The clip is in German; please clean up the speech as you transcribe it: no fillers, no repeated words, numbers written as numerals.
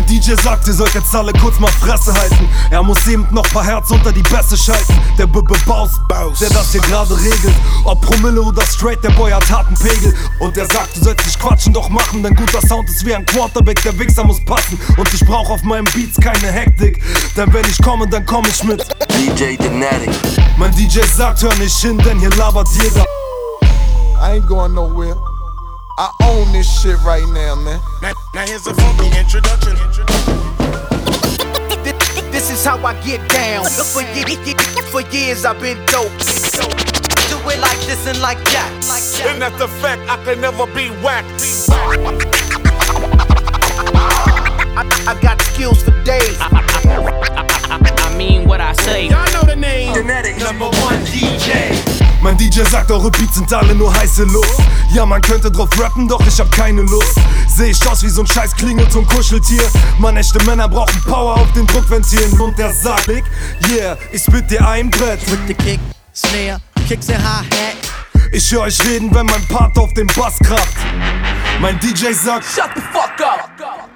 Mein DJ sagt, ihr sollt jetzt alle kurz mal Fresse halten. Er muss eben noch paar Herz unter die Bässe schalten. Der Baus, der das hier gerade regelt. Ob Promille oder straight, der Boy hat harten Pegel. Und er sagt, du sollst nicht quatschen, doch machen. Dein guter Sound ist wie ein Quarterback, der Wichser muss passen. Und ich brauch auf meinen Beats keine Hektik, denn wenn ich komme, dann komm ich mit DJ Denatic. Mein DJ sagt, hör nicht hin, denn hier labert jeder. I ain't going nowhere. I own this shit right now, man. Now here's a funky introduction. This is how I get down. For years I've been dope. Do it like this and like that. And that's the fact, I can never be whacked. I got skills for days. I mean what I say. Y'all know the name. Denatic. Number one DJ. Mein DJ sagt, eure Beats sind alle nur heiße Luft. Ja, man könnte drauf rappen, doch ich hab keine Lust. Seh ich aus wie so ein scheiß Klingelton Kuscheltier. Man, echte Männer brauchen Power auf den Druckventilen. Und der sagt, yeah, ich spit dir ein Brett. With the kick, snare, kicks and hi-hat. Ich hör euch reden, wenn mein Part auf den Bass kracht. Mein DJ sagt, Shut the fuck up.